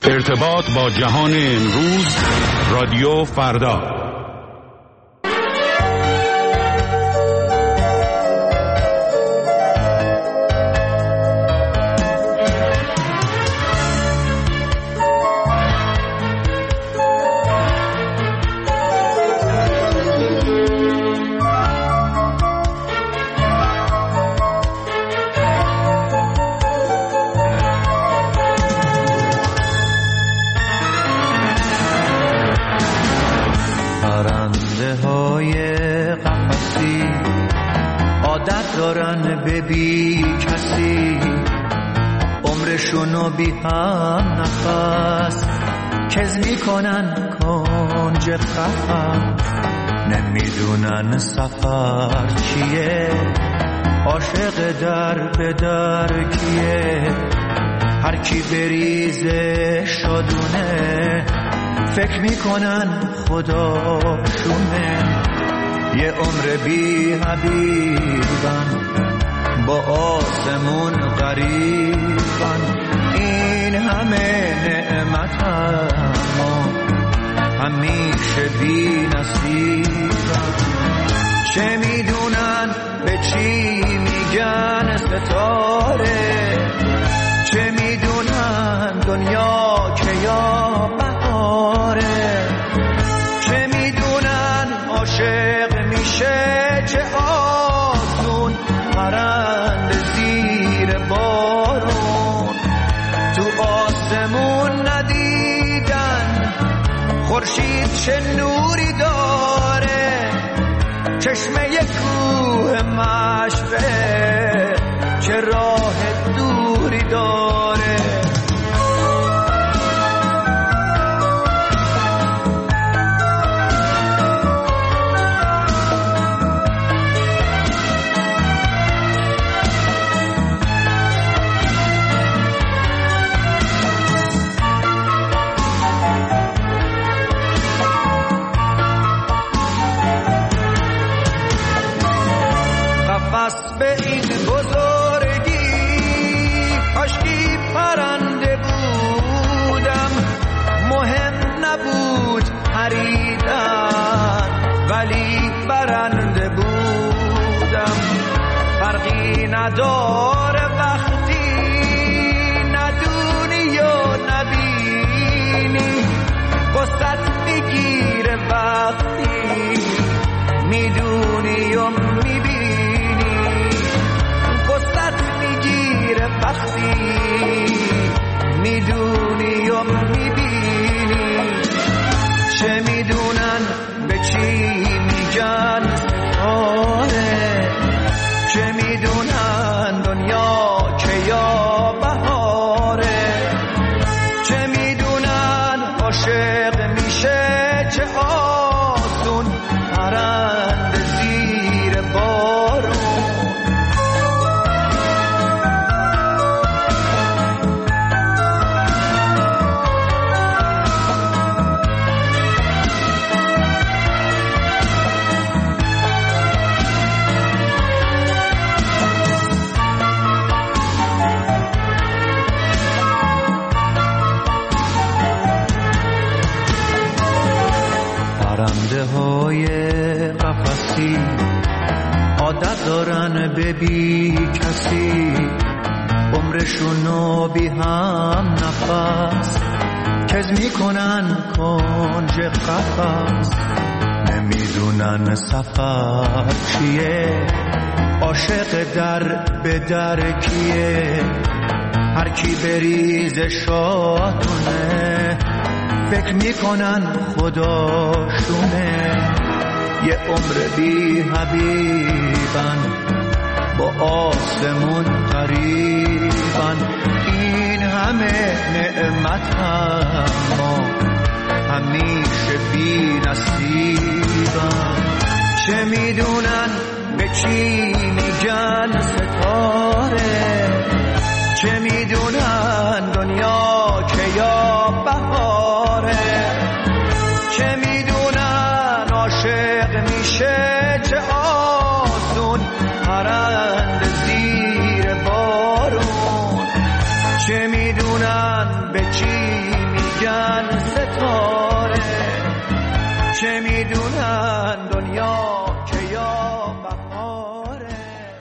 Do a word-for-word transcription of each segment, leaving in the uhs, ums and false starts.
ارتباط با جهان امروز، رادیو فردا. بی کسی عمرشونو بی هم نفس کز میکنن کنج قفس نمیدونن سفر چیه عاشق در به در کیه هر کی بریزه شادونه فکر میکنن خداشونه یه عمر بی حبیبن با آسمون غریبن این همه نعمت اما همیشه بی نصیبن چه میدونن به چی میگن ستاره چه میدونن دنیا که یا بهاره چه میدونن عاشق میشه چه آسون پرند زیر بارون تو آسمون ندیدن خورشید چه نوری داره چشمه کوه مشعله چه راه دوری داره به این بزرگی کاشکی پرنده بودم مهم نبود پریدن ولی برنده بودم فرقی نداره وقتی ندونی و نبینی قصت میگیره وقتی میدونی و میبینی وقتی میدونی و میبینی چه میدونن به چی میگن ستاره چه میدونن دنیا که یا بهاره چه میدونن عاشق میشه چه آسون پرند زیر بارون پرنده های قفسی عادت دارن به بی کسی عمرشونو بی هم نفس کز میکنن کنج قفس نمیدونن سفر چیه عاشق در به در کیه هر کی بریز شادونه فکر میکنن خداشونه یه عمر بی حبیبن با آسمون قریبن این همه نعمت اما همیشه بی نصیبن چه میدونن به چی میگن ستاره چه میدونن دنیا که یا بهاره چه میدونن عاشق میشه چه آسون پرند زیر بارون چه میدونن به چی بهاره چه میدونن دنیا که یا بهاره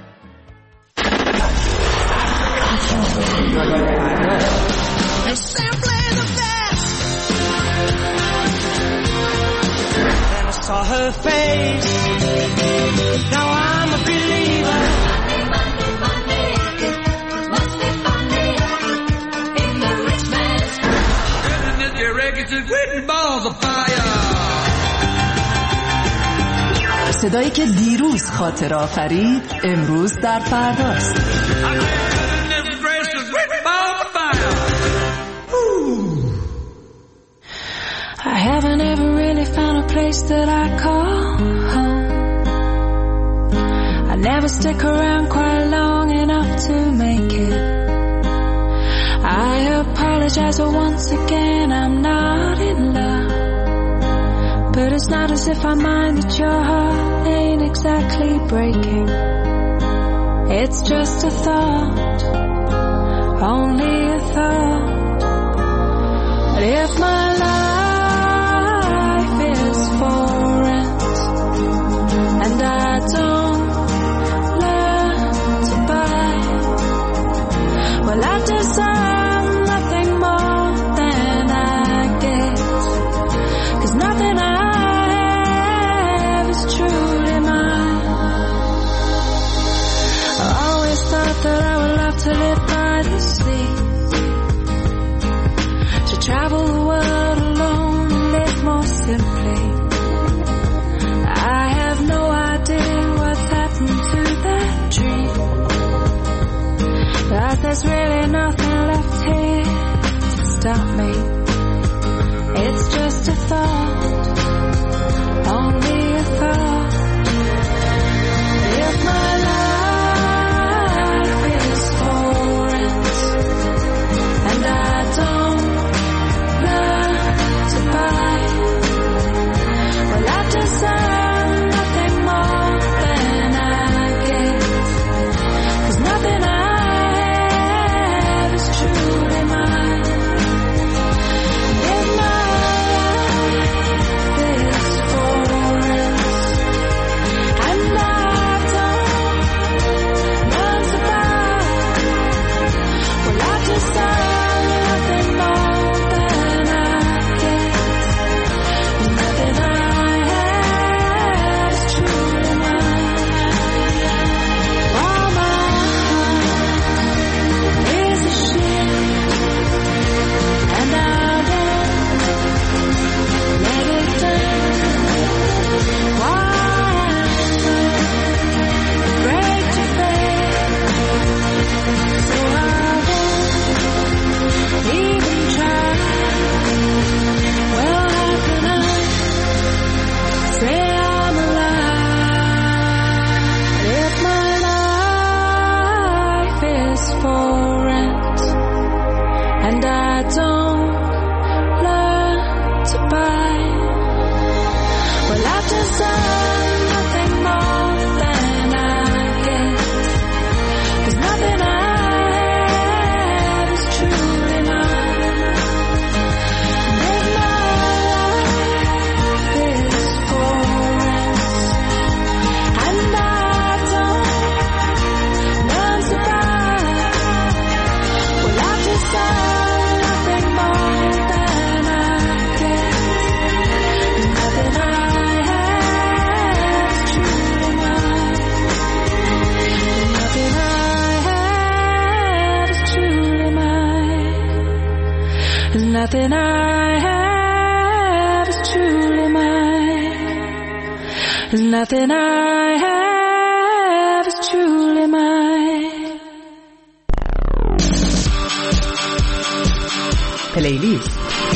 Then I saw her face. Now I'm a believer. Monday, Monday, Monday. It must be Monday in the rich man's world. Living in your records and written balls of fire. صدایی که دیروز خاطر آفرید امروز در فرداست. I haven't ever really found a place that I call home. I never stick around quite long enough to make it. I apologize, but once again I'm not in love. But it's not as if I mind that your heart ain't exactly breaking. It's just a thought, only a thought. But if my life is for rent and I don't learn to buy, well I deserve nothing more than I get, 'cause nothing I have is truly mine. I always thought that I would love to live by the sea, to travel the world alone and live more simply. I have no idea what's happened to that dream, but there's really nothing left here to stop me. It's just a thought, only a thought. If my life is for rent and I don't learn to buy, well I deserve nothing more than I get, 'cause nothing I have is truly mine. If my life is for rent and I don't learn to buy, well I deserve nothing more than I get. Nothing I have is truly mine. All my heart is a ship, and I won't let it down. Why I'm afraid to fail, so I won't even try. Well, how can I say I'm alive if my life is for rent and I don't learn to buy? Well, I deserve nothing more than I get, 'cause nothing I have is truly mine. If my life is for rent and I don't learn to buy, well I deserve nothing more than I get. Nothing I have is truly mine. Nothing I have is truly mine. Nothing I have is truly mine. Nothing I have is truly mine. پلیلیست.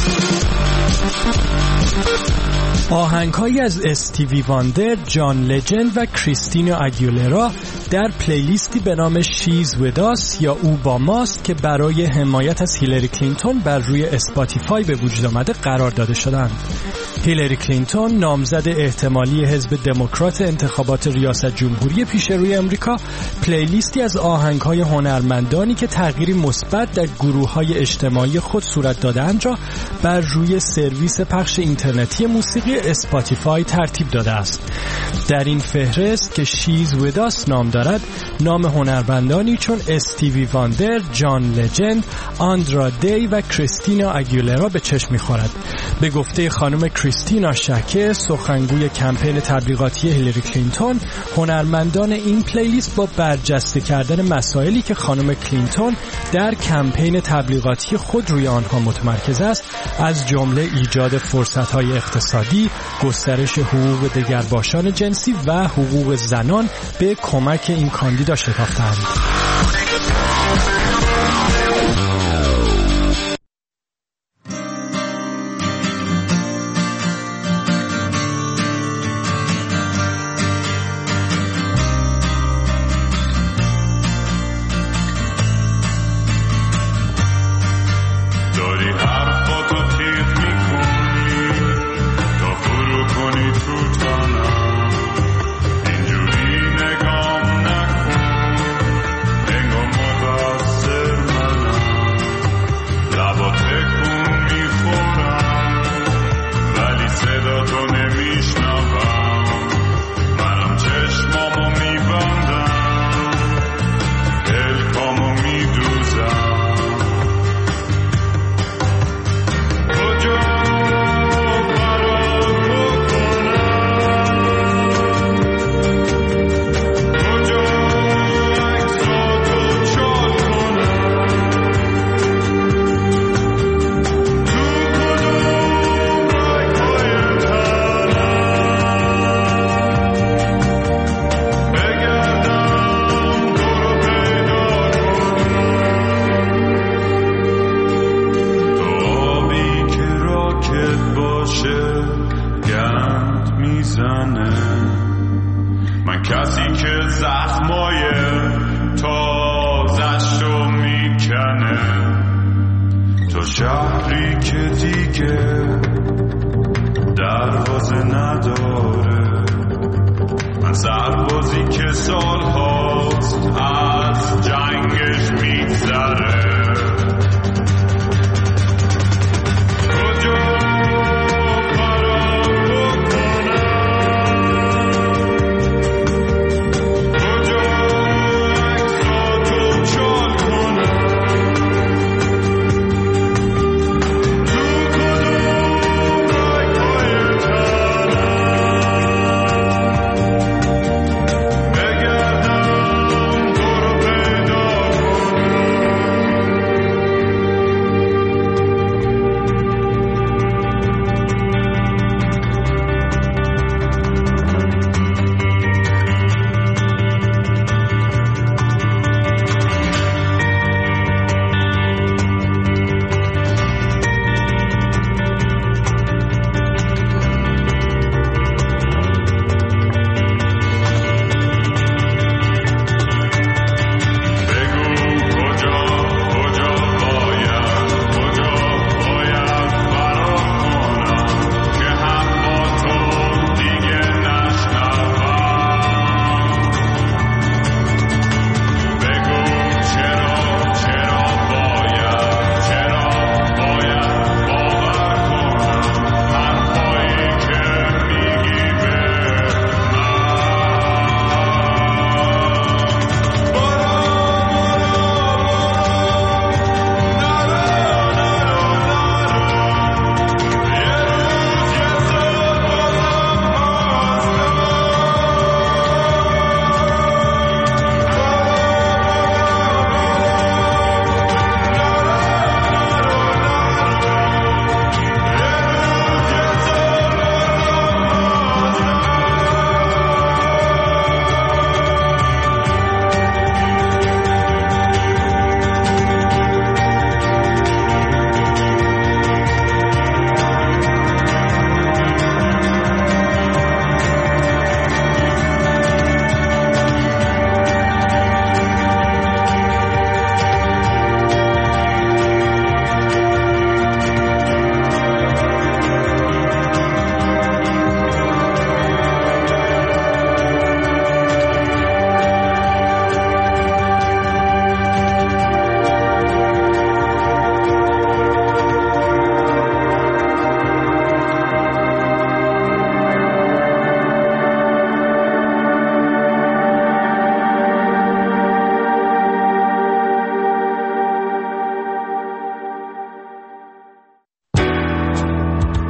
آهنگ‌هایی از استیوی واندر، جان لجند و کریستینا اگیولرا در پلیلیستی به نام شیز وداس یا او با ماست که برای حمایت از هیلاری کلینتون بر روی اسپاتیفای به وجود آمده قرار داده شدند. هیلاری کلینتون نامزد احتمالی حزب دموکرات انتخابات ریاست جمهوری پیش روی امریکا پلیلیستی از آهنگ‌های هنرمندانی که تغییری مثبت در گروه‌های اجتماعی خود صورت داده‌اند را بر روی سرویس پخش اینترنتی موسیقی اسپاتیفای ترتیب داده است. در این فهرست که شیز وداس نام دارد، نام هنرمندانی چون استیوی واندر، جان لجند، آندرا دی و کریستینا اگیولرا به چشم می‌خورد. به گفته خانم کریستینا شکه، سخنگوی کمپین تبلیغاتی هیلاری کلینتون، هنرمندان این پلیلیست با برجسته کردن مسائلی که خانم کلینتون در کمپین تبلیغاتی خود روی آنها متمرکز است، از جمله ایجاد فرصت‌های اقتصادی، گسترش حقوق دگرباشان جنسی و حقوق زنان، به کمک این کاندیدا شتافتند.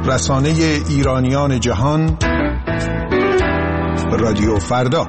رسانه ایرانیان جهان، رادیو فردا.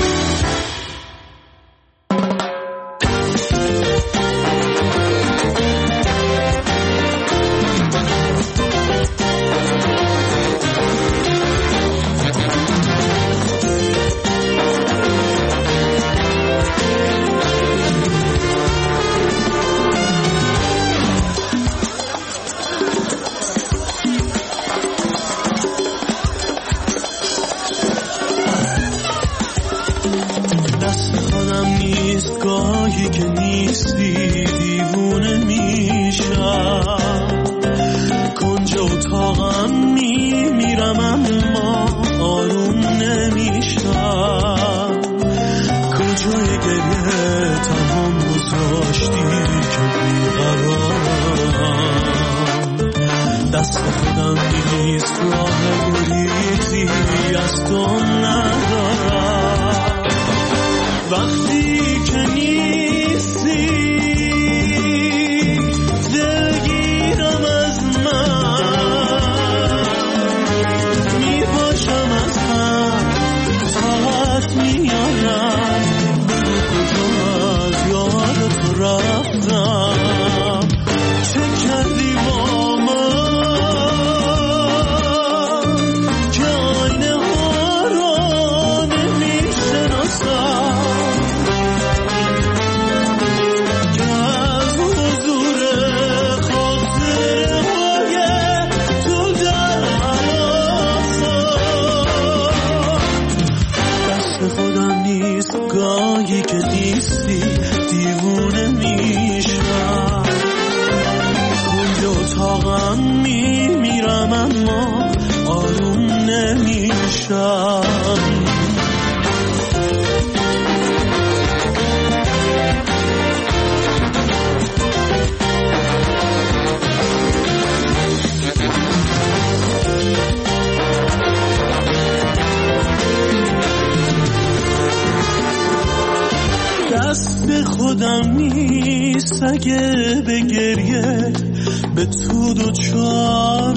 خودم نیست اگه به گریه به تو دوچارم،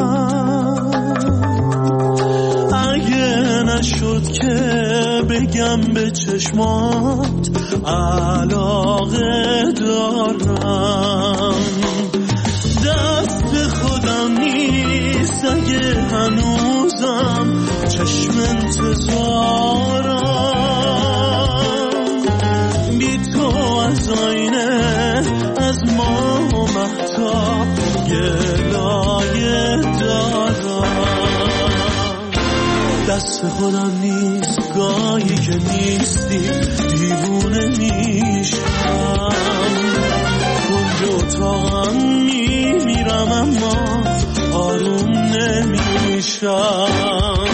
اگه نشد که بگم به چشمات علاقه دارم. دست خودم نیست اگه هنوزم چشم انتظارم، بی تو از آینه از ما مهتاب گلایه دارم. دست خودم نیست گاهی که نیستی دیوونه میشم، کنج اتاقم میمیرم اما آروم نمیشم.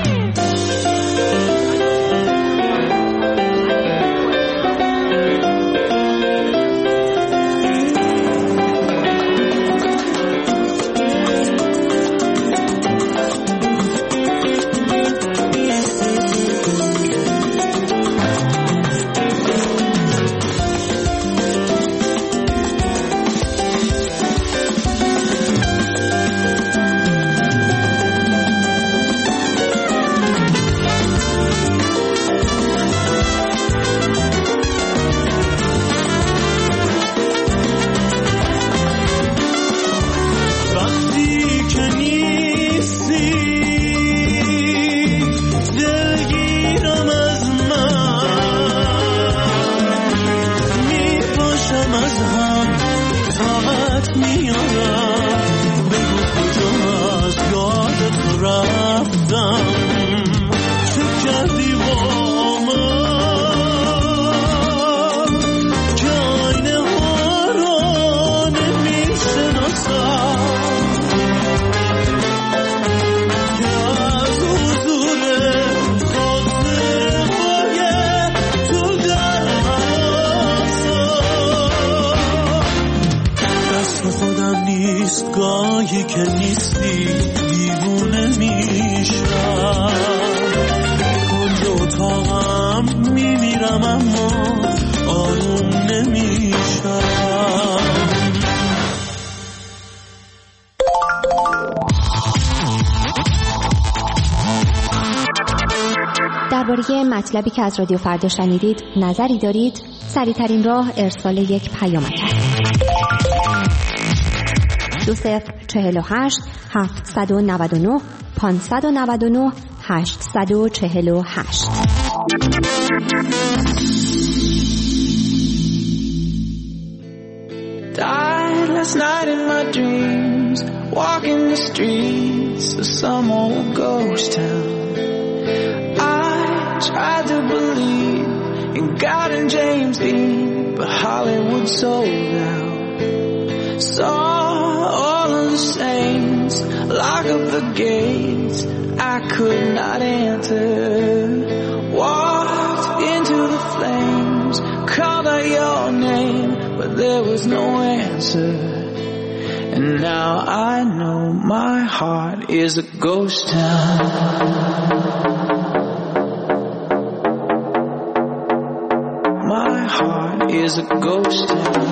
گاهی که نیستی دیوونه میشم، کنج اتاقم میمیرم اما آروم نمیشم. درباره مطلبی که از رادیو فردا شنیدید نظری دارید؟ سریع‌ترین راه ارسال یک پیامک است. دو صفر چهل و هشت هفتصد و نود و نه پانصد و نود و نه هشتصد و چهل و هشت. Died last night in my dreams, walking the streets of some old ghost town. I tried to believe in God and James Dean, but Hollywood sold out. Saw all of the saints lock up the gates I could not enter. Walked into the flames, called out your name, but there was no answer. And now I know my heart is a ghost town. My heart is a ghost town.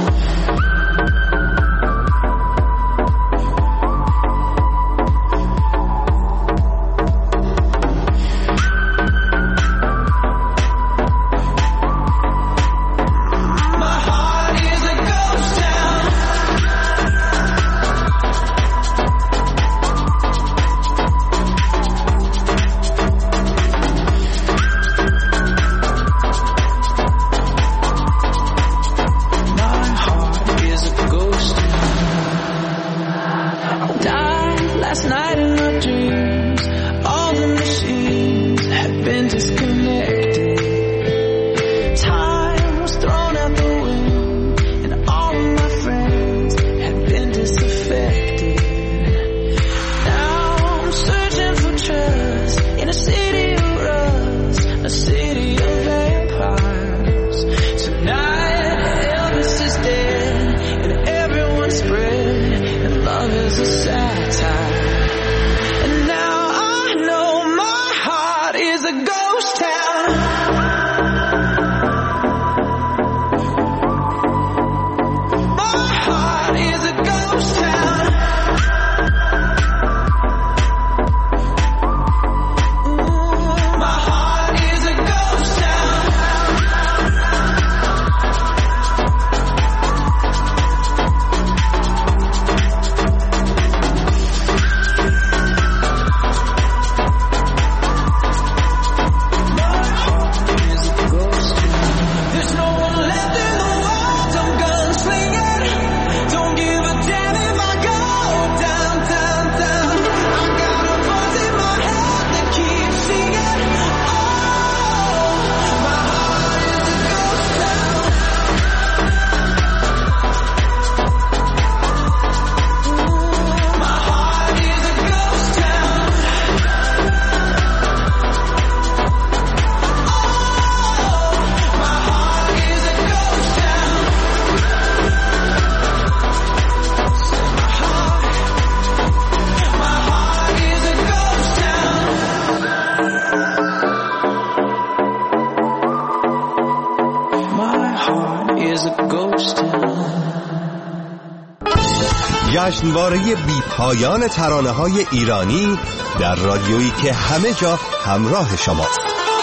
جشنواره بی پایان ترانه‌های ایرانی در رادیویی که همه جا همراه شماست.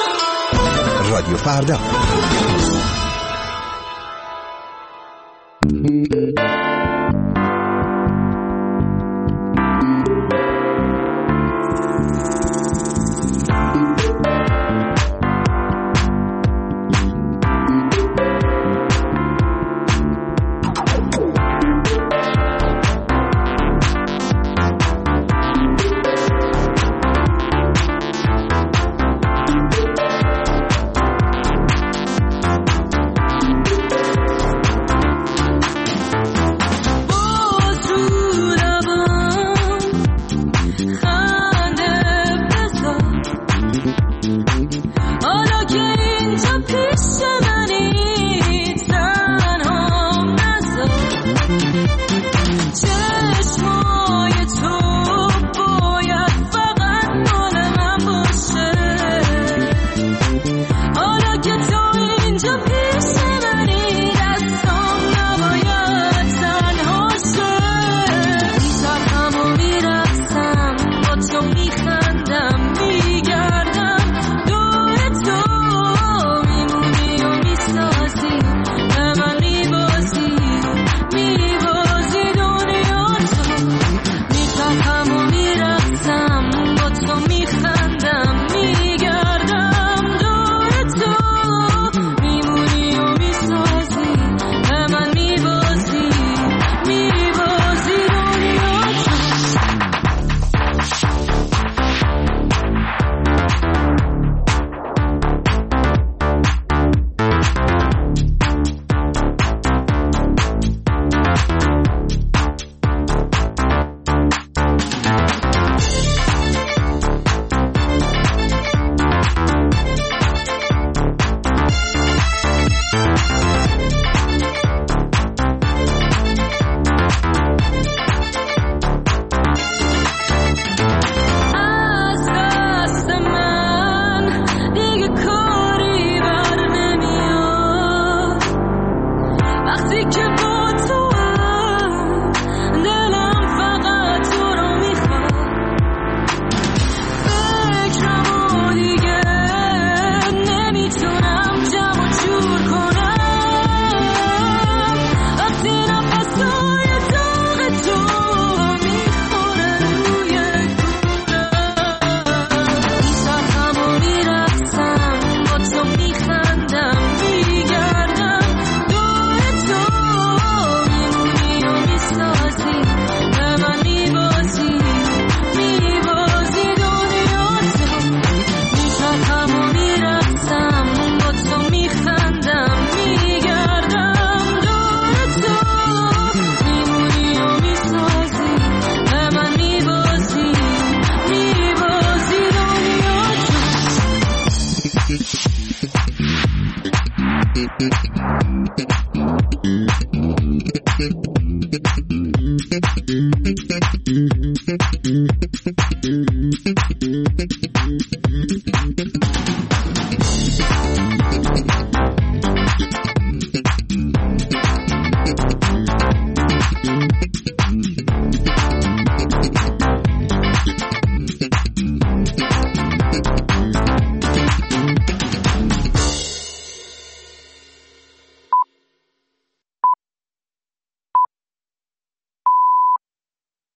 رادیو فردا.